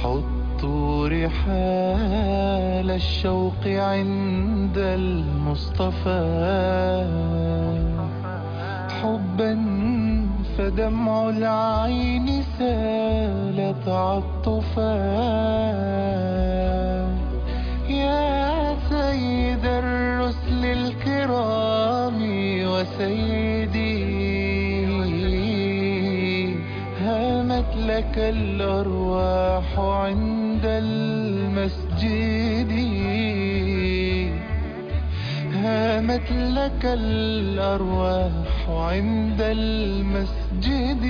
حطوا رحال الشوق عند المصطفى حبا فدمع العين سال تعطفا يا سيد الرسل الكرام وسيدي هامت لك الأرواح عند المسجد هامت لك الأرواح عند المسجد.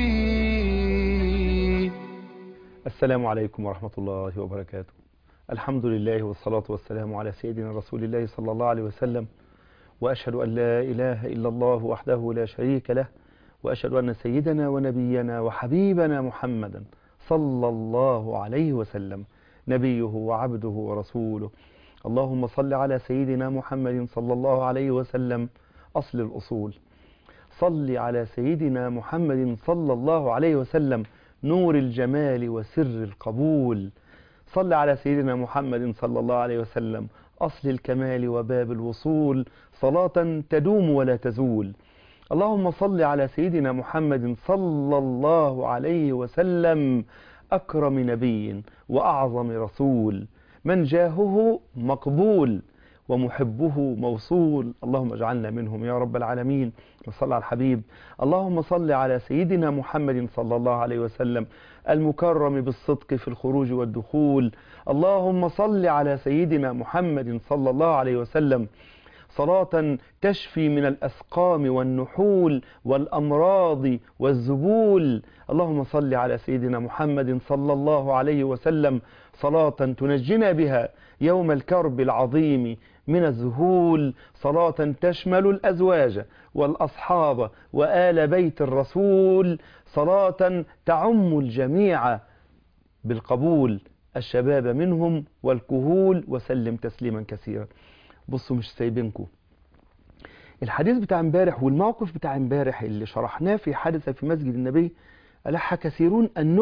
السلام عليكم ورحمة الله وبركاته. الحمد لله والصلاة والسلام على سيدنا رسول الله صلى الله عليه وسلم، وأشهد أن لا إله إلا الله وحده لا شريك له، وأشهد أن سيدنا ونبينا وحبيبنا محمدا صلى الله عليه وسلم نبيه وعبده ورسوله. اللهم صل على سيدنا محمد صلى الله عليه وسلم أصل الأصول. صل على سيدنا محمد صلى الله عليه وسلم نور الجمال وسر القبول. صل على سيدنا محمد صلى الله عليه وسلم أصل الكمال وباب الوصول، صلاة تدوم ولا تزول. اللهم صل على سيدنا محمد صلى الله عليه وسلم أكرم نبي وأعظم رسول، من جاهه مقبول ومحبه موصول. اللهم اجعلنا منهم يا رب العالمين. وصل على الحبيب. اللهم صل على سيدنا محمد صلى الله عليه وسلم المكرم بالصدق في الخروج والدخول. اللهم صل على سيدنا محمد صلى الله عليه وسلم صلاة تشفي من الأسقام والنحول والأمراض والذبول. اللهم صل على سيدنا محمد صلى الله عليه وسلم صلاة تنجنا بها يوم الكرب العظيم من الذهول، صلاة تشمل الأزواج والأصحاب وآل بيت الرسول، صلاة تعم الجميع بالقبول، الشباب منهم والكهول، وسلم تسليما كثيرا. بصوا مش سايبينكم. الحديث بتاع امبارح والموقف بتاع امبارح اللي شرحناه في حادثة في مسجد النبي ألح كثيرون أن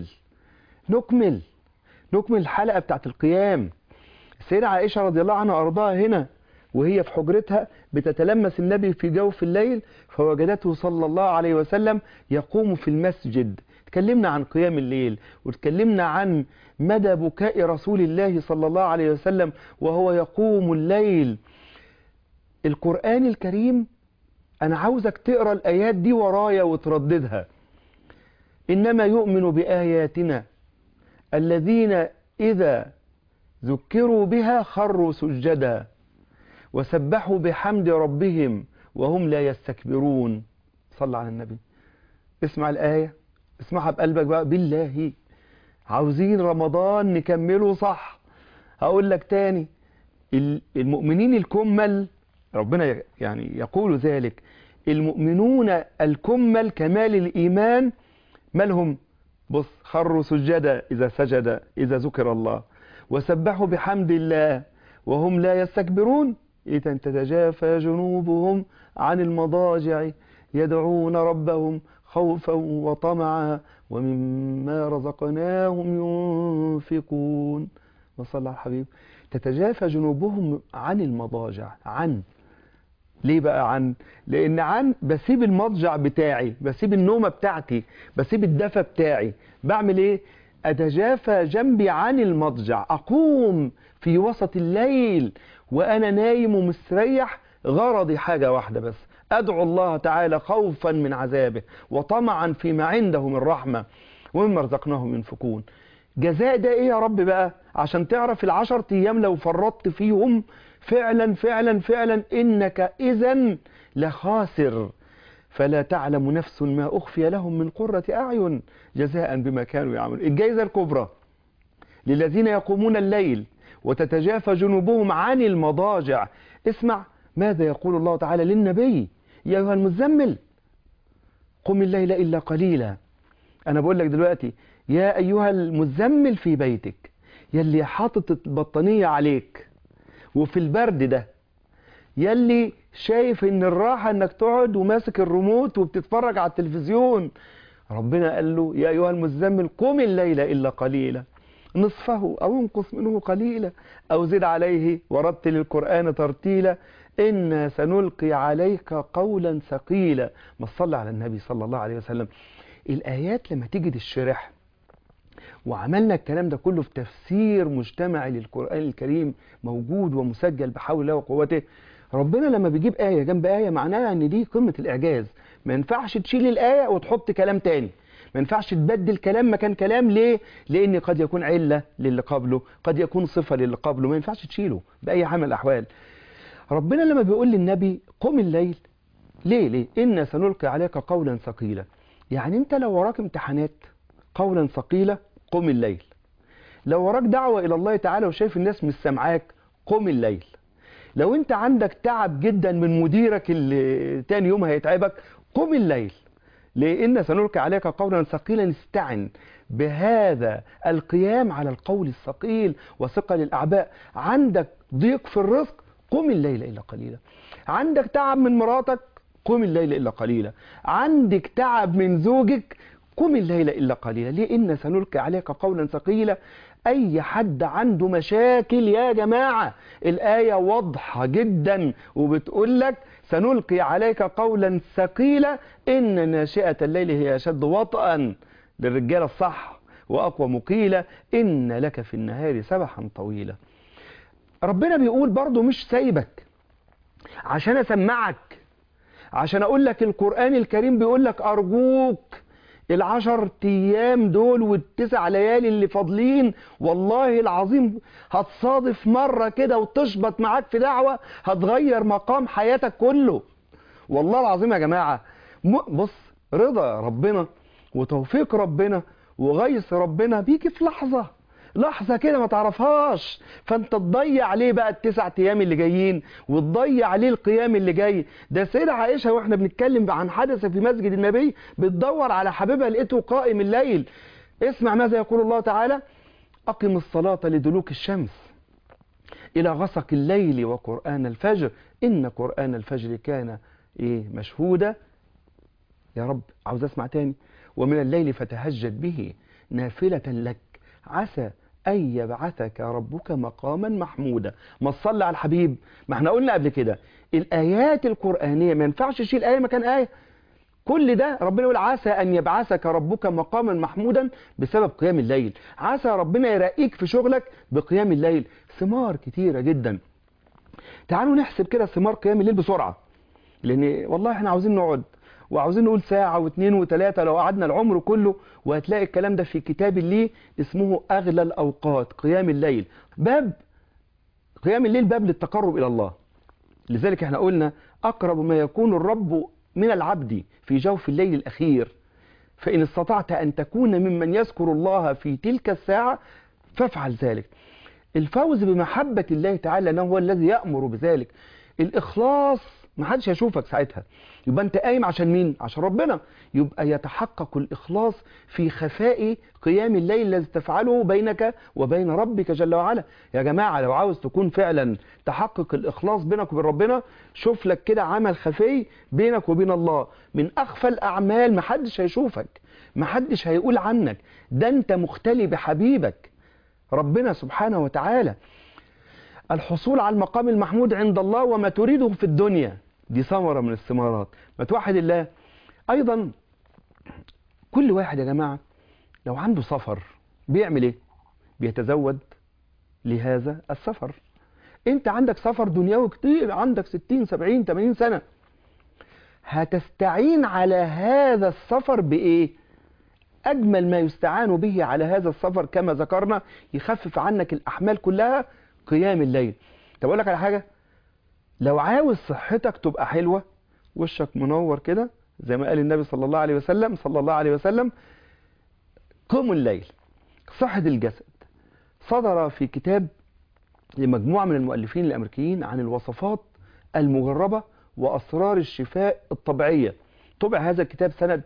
نكمل الحلقة بتاعت القيام. السيدة عائشة رضي الله عنها وأرضاها هنا وهي في حجرتها بتتلمس النبي في جوف الليل فوجدته صلى الله عليه وسلم يقوم في المسجد. تكلمنا عن قيام الليل وتكلمنا عن مدى بكاء رسول الله صلى الله عليه وسلم وهو يقوم الليل. القرآن الكريم أنا عاوزك تقرأ الآيات دي ورايا وترددها. إنما يؤمن بآياتنا الذين إذا ذكروا بها خروا سجدا وسبحوا بحمد ربهم وهم لا يستكبرون. صلى على النبي. اسمع الآية، اسمعها بقلبك بقى بالله. عاوزين رمضان نكمله صح. هقول لك تاني، المؤمنين الكمل ربنا يعني يقول ذلك، المؤمنون الكمل كمال الإيمان مالهم؟ بص، خروا سجدا إذا سجد إذا ذكر الله وسبحوا بحمد الله وهم لا يستكبرون. إذا تتجافى جنوبهم عن المضاجع يدعون ربهم خوفا وطمعا ومما رزقناهم ينفقون. وصلى على الحبيب. تتجافى جنوبهم عن المضاجع. عن ليه بقى عن؟ لأن عن بسيب المضجع بتاعي، بسيب النومة بتاعتي، بسيب الدفى بتاعي. بعمل ايه؟ أتجافى جنبي عن المضجع. أقوم في وسط الليل وأنا نايم ومستريح، غرضي حاجة واحدة بس، أدعو الله تعالى خوفا من عذابه وطمعا فيما عنده من رحمة ومما رزقناهم ينفقون. جزاء ده ايه يا رب بقى؟ عشان تعرف ال10 أيام لو فرطت فيهم فعلا فعلا فعلا إنك إذن لخاسر. فلا تعلم نفس ما أخفي لهم من قرة أعين جزاء بما كانوا يعملون. الجائزة الكبرى للذين يقومون الليل وتتجافى جنوبهم عن المضاجع. اسمع ماذا يقول الله تعالى للنبي: يا أيها المزمل قم الليل إلا قليلا. أنا بقول لك دلوقتي يا أيها المزمل في بيتك، يلي حاطط البطانية عليك وفي البرد ده، يلي شايف ان الراحة انك تقعد وماسك الريموت وبتتفرج على التلفزيون. ربنا قال له يا ايها المزمل قم الليل الا قليلا نصفه أو انقص منه قليلا أو زد عليه ورتل القرآن ترتيلا إنا سنلقي عليك قولا ثقيلا. ما صلى على النبي صلى الله عليه وسلم. الآيات لما تيجي تشرح، وعملنا الكلام ده كله في تفسير مجتمعي للقرآن الكريم موجود ومسجل بحول الله وقوته، ربنا لما بيجيب آية جنب آية معناها ان دي قمة الإعجاز. ما ينفعش تشيل الآية وتحط كلام تاني، ما ينفعش تبدل كلام مكان كلام. ليه؟ لأن قد يكون علة للي قبله، قد يكون صفة للي قبله، ما ينفعش تشيله بأي حال من الأحوال. ربنا لما بيقول للنبي قم الليل، ليه؟ إنا سنلقي عليك قولا ثقيلا. يعني انت لو وراك امتحانات قولا ثقيلا قم الليل. لو وراك دعوة إلى الله تعالى وشايف الناس مش سامعاك قم الليل. لو انت عندك تعب جدا من مديرك اللي تاني يوم هيتعبك قم الليل. لأن سنلقي عليك قولا ثقيلا. استعن بهذا القيام على القول الثقيل وثقل الأعباء. عندك ضيق في الرزق قم الليل إلا قليلا. عندك تعب من مراتك قم الليل إلا قليلا. عندك تعب من زوجك قم الليل إلا قليلا. ليه؟ إن سنلقي عليك قولا ثقيلا. أي حد عنده مشاكل يا جماعة، الآية واضحة جدا وبتقول لك سنلقي عليك قولا ثقيلا إن ناشئة الليل هي أشد وطئا للرجال الصح وأقوى مقيلة إن لك في النهار سبحا طويلا. ربنا بيقول برضو مش سايبك عشان أسمعك، عشان أقول لك القرآن الكريم بيقول لك أرجوك ال10 أيام دول وال9 ليالي اللي فاضلين والله العظيم هتصادف مرة كده وتشبط معاك في دعوة هتغير مقام حياتك كله. والله العظيم يا جماعة، بص، رضا ربنا وتوفيق ربنا وغيث ربنا بيجي في لحظة كده ما تعرفهاش، فانت تضيع عليه بقى ال9 أيام اللي جايين وتضيع عليه القيام اللي جاي. ده سيدة عائشة واحنا بنتكلم عن حدث في مسجد النبي بتدور على حبيبها لقيته قائم الليل. اسمع ماذا يقول الله تعالى: أقم الصلاة لدلوك الشمس إلى غسق الليل وقرآن الفجر إن قرآن الفجر كان مشهودا. يا رب عاوز اسمع تاني: ومن الليل فتهجد به نافلة لك عسى أن يبعثك ربك مقاما محمودا. ما تصلي على الحبيب. ما احنا قلنا قبل كده الآيات القرآنية ما ينفعش تشيل آية مكان آية. كل ده ربنا يقول عسى أن يبعثك ربك مقاما محمودا بسبب قيام الليل. عسى ربنا يرقيك في شغلك بقيام الليل. ثمار كتيرة جدا. تعالوا نحسب كده ثمار قيام الليل بسرعة، لأن والله احنا عاوزين نقعد وعاوزين نقول ساعة واثنين وثلاثة لو قعدنا العمر كله. وهتلاقي الكلام ده في كتاب ليه اسمه أغلى الأوقات قيام الليل. باب قيام الليل باب للتقرب إلى الله. لذلك احنا قلنا أقرب ما يكون الرب من العبد في جوف الليل الأخير، فإن استطعت أن تكون ممن يذكر الله في تلك الساعة فافعل ذلك. الفوز بمحبة الله تعالى أنه هو الذي يأمر بذلك. الإخلاص ما حدش هيشوفك ساعتها، يبقى انت قايم عشان مين؟ عشان ربنا. يبقى يتحقق الإخلاص في خفاء قيام الليل الذي تفعله بينك وبين ربك جل وعلا. يا جماعة لو عاوز تكون فعلا تحقق الإخلاص بينك وبين ربنا، شوف لك كده عمل خفي بينك وبين الله من أخفى الأعمال. ما حدش هيشوفك، ما حدش هيقول عنك، ده انت مختلي بحبيبك ربنا سبحانه وتعالى. الحصول على المقام المحمود عند الله وما تريده في الدنيا دي ثمرة من الثمرات. ما توحد الله. أيضا كل واحد يا جماعة لو عنده سفر بيعمل ايه؟ بيتزود لهذا السفر. انت عندك سفر دنيوي كتير، عندك 60 70 80 سنة، هتستعين على هذا السفر بإيه؟ أجمل ما يستعان به على هذا السفر كما ذكرنا يخفف عنك الأحمال كلها قيام الليل. طب أقول لك على حاجة، لو عاوز صحتك تبقى حلوة وشك منور كده زي ما قال النبي صلى الله عليه وسلم قم الليل. صحة الجسد. صدر في كتاب لمجموعة من المؤلفين الأمريكيين عن الوصفات المجربة وأسرار الشفاء الطبيعية. طبع هذا الكتاب سنة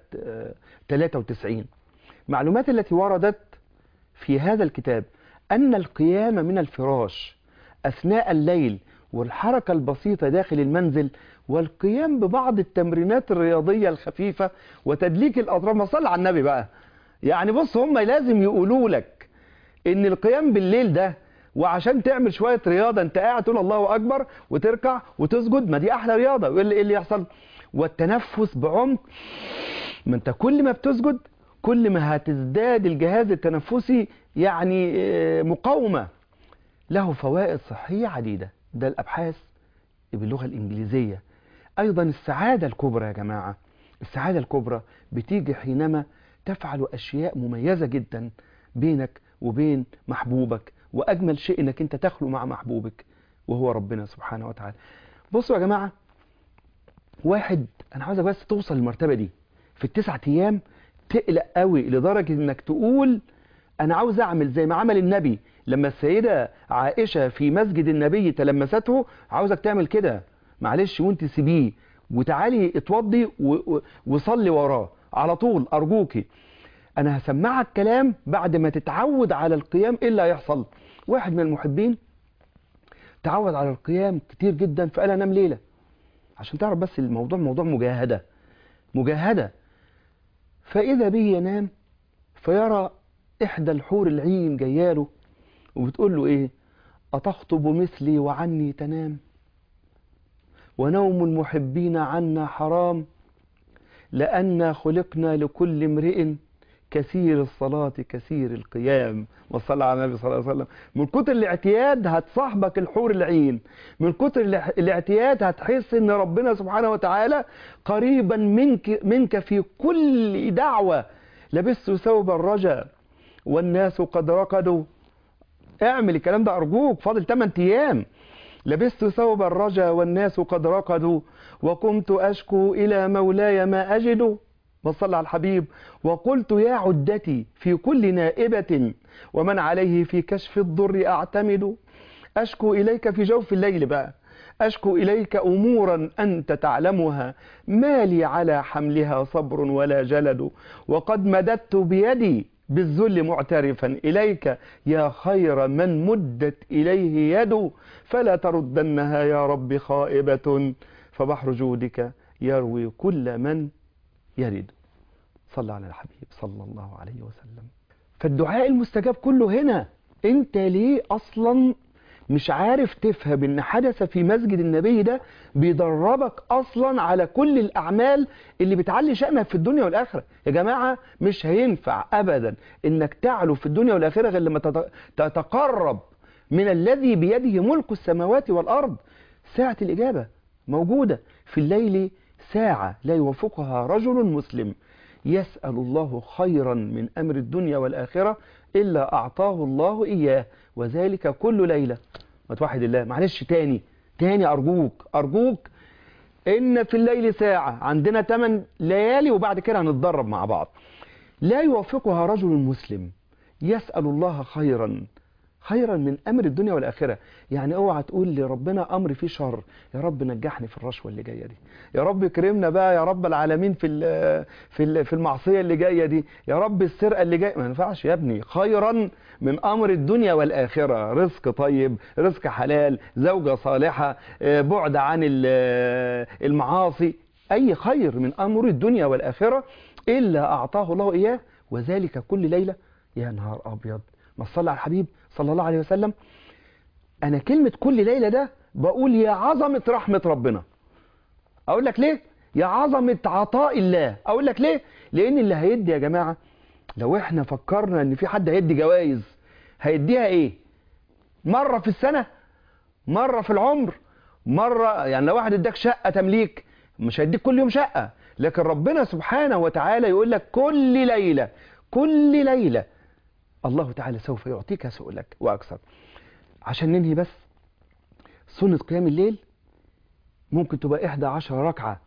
93. معلومات التي وردت في هذا الكتاب أن القيام من الفراش أثناء الليل والحركة البسيطة داخل المنزل والقيام ببعض التمرينات الرياضية الخفيفة وتدليك الأطراف. ما صلى على النبي بقى. يعني بص هم لازم يقولوا لك ان القيام بالليل ده وعشان تعمل شوية رياضة انت قاعد تقول الله اكبر وتركع وتسجد، ما دي احلى رياضة. وايه اللي يحصل؟ والتنفس بعمق، ما انت كل ما بتسجد كل ما هتزداد الجهاز التنفسي يعني مقاومة. له فوائد صحية عديدة، ده الابحاث باللغة الانجليزية. ايضا السعادة الكبرى يا جماعة، السعادة الكبرى بتيجي حينما تفعل اشياء مميزة جدا بينك وبين محبوبك، واجمل شيء انك انت تخلو مع محبوبك وهو ربنا سبحانه وتعالى. بصوا يا جماعة، واحد انا عاوزك بس توصل للمرتبة دي في ال9 ايام، تقلق قوي لدرجة انك تقول انا عاوز اعمل زي ما عمل النبي لما السيدة عائشة في مسجد النبي تلمسته. عاوزك تعمل كده، معلش، وانت سيبيه وتعالي اتوضي وصلي وراه على طول ارجوكي. انا هسمعك كلام بعد ما تتعود على القيام. ايه اللي هيحصل؟ واحد من المحبين تعود على القيام كتير جدا فقال انام ليلة. عشان تعرف بس الموضوع موضوع مجاهدة. فإذا به ينام فيرى إحدى الحور العين جياله وبتقول له إيه؟ أتخطب مثلي وعني تنام، ونوم المحبين عنا حرام، لأننا خلقنا لكل امرئ كثير الصلاة كثير القيام. وصلى على النبي صلى الله عليه وسلم. من كتر الاعتياد هتصاحبك الحور العين، من كتر الاعتياد هتحس ان ربنا سبحانه وتعالى قريبا منك في كل دعوة. لبست ثوب الرجا والناس قد رقدوا. اعمل الكلام ده ارجوك، فاضل 8 ايام. لبست ثوب الرجا والناس قد رقدوا، وقمت اشكو الى مولاي ما اجد. وصلى على الحبيب. وقلت يا عدتي في كل نائبة، ومن عليه في كشف الضر أعتمد. أشكو إليك في جوف الليل بقى، أشكو إليك أمورا أنت تعلمها، ما لي على حملها صبر ولا جلد. وقد مددت بيدي بالذل معترفا إليك، يا خير من مدت إليه يد. فلا تردنها يا رب خائبة، فبحر جودك يروي كل من يرد. صلى على الحبيب صلى الله عليه وسلم. فالدعاء المستجاب كله هنا. انت ليه اصلا مش عارف تفهم ان حدث في مسجد النبي ده بيدربك اصلا على كل الاعمال اللي بتعلي شأنك في الدنيا والاخره؟ يا جماعه مش هينفع ابدا انك تعلو في الدنيا والاخره غير لما تتقرب من الذي بيده ملك السماوات والارض. ساعه الاجابه موجوده في الليل، ساعة لا يوافقها رجل مسلم يسأل الله خيرا من أمر الدنيا والآخرة إلا أعطاه الله إياه، وذلك كل ليلة. ما توحد الله. معلش تاني أرجوك إن في الليل ساعة، عندنا 8 ليالي وبعد كده هنتدرب مع بعض. لا يوافقها رجل مسلم يسأل الله خيرا من أمر الدنيا والآخرة. يعني اوعى تقول لربنا أمر فيه شر، يا رب نجحني في الرشوة اللي جاية دي، يا رب كرمنا بقى يا رب العالمين في المعصية اللي جاية دي، يا رب السرقة اللي جاية. ما ينفعش يا ابني. خيرا من أمر الدنيا والآخرة، رزق طيب، رزق حلال، زوجة صالحة، بعد عن المعاصي، أي خير من أمر الدنيا والآخرة إلا أعطاه الله إياه، وذلك كل ليلة. يا نهار أبيض، ما صلى على الحبيب صلى الله عليه وسلم. أنا كلمة كل ليلة ده بقول يا عظمة رحمة ربنا. أقول لك ليه؟ يا عظمة عطاء الله. أقول لك ليه؟ لأن اللي هيدي يا جماعة، لو احنا فكرنا ان في حد هيدي جوائز، هيديها ايه؟ مرة في السنة، مرة في العمر، مرة. يعني لو واحد اداك شقة تمليك مش هيديك كل يوم شقة، لكن ربنا سبحانه وتعالى يقول لك كل ليلة الله تعالى سوف يعطيك سؤلك وأكثر. عشان ننهي بس، سنة قيام الليل ممكن تبقى 11 ركعة.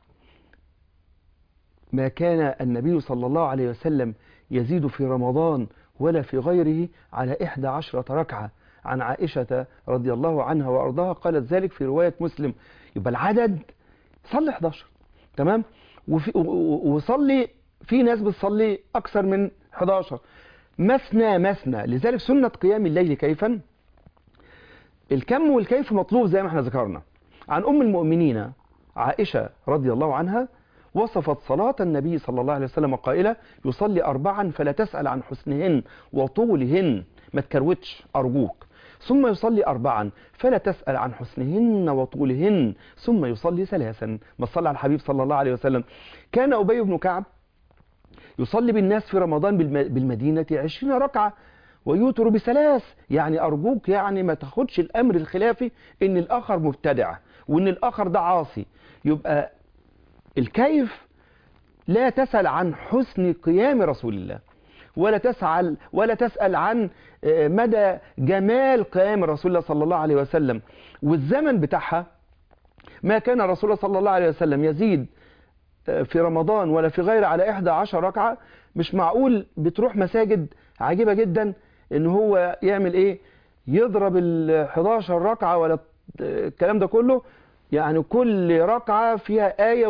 ما كان النبي صلى الله عليه وسلم يزيد في رمضان ولا في غيره على 11 ركعة. عن عائشة رضي الله عنها وأرضاها قالت ذلك في رواية مسلم. يبقى العدد صلي 11، تمام؟ وصلي، في ناس بتصلي أكثر من 11، مثنى. لذلك سنة قيام الليل كيفا؟ الكم والكيف مطلوب زي ما احنا ذكرنا. عن أم المؤمنين عائشة رضي الله عنها وصفت صلاة النبي صلى الله عليه وسلم قائلة: يصلي 4 فلا تسأل عن حسنهن وطولهن. ما تكروتش أرجوك. ثم يصلي 4 فلا تسأل عن حسنهن وطولهن، ثم يصلي 3. ما صلى على الحبيب صلى الله عليه وسلم. كان أبي بن كعب يصلي بالناس في رمضان بالمدينة 20 ركعة ويوتر ب3. يعني أرجوك يعني ما تاخدش الأمر الخلافي إن الآخر مبتدع وإن الآخر ده عاصي. يبقى الكيف لا تسأل عن حسن قيام رسول الله، ولا تسأل عن مدى جمال قيام رسول الله صلى الله عليه وسلم والزمن بتاعها. ما كان رسول الله صلى الله عليه وسلم يزيد في رمضان ولا في غير على 11 ركعة. مش معقول بتروح مساجد عجيبة جدا ان هو يعمل ايه، يضرب 11 ركعة ولا الكلام ده كله. يعني كل ركعة فيها آية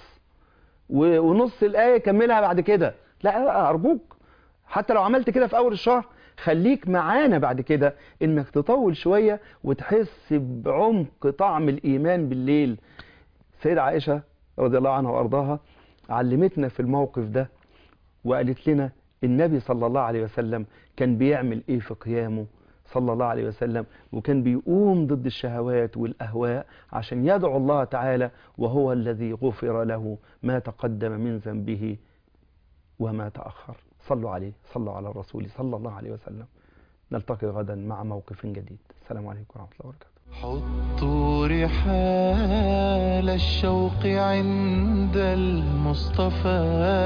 ونص الآية كملها بعد كده. لا أرجوك، حتى لو عملت كده في أول الشهر خليك معانا بعد كده إنك تطول شوية وتحس بعمق طعم الإيمان بالليل. سيدة عائشة رضي الله عنها وأرضاها علمتنا في الموقف ده وقالت لنا النبي صلى الله عليه وسلم كان بيعمل إيه في قيامه صلى الله عليه وسلم، وكان بيقوم ضد الشهوات والأهواء عشان يدعو الله تعالى، وهو الذي غفر له ما تقدم من ذنبه وما تأخر. صلوا عليه، صلوا على الرسول صلى الله عليه وسلم. نلتقي غدا مع موقف جديد. السلام عليكم ورحمة الله وبركاته. حطوا رحال الشوق عند المصطفى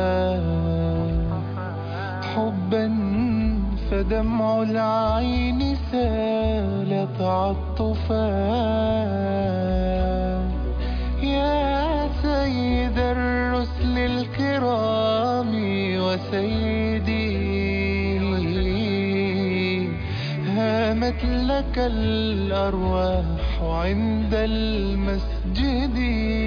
حبا فدمع العين سال تعطفا. يا سيد الرسل الكرام وسيدي هامت لك الأرواح عند المسجد.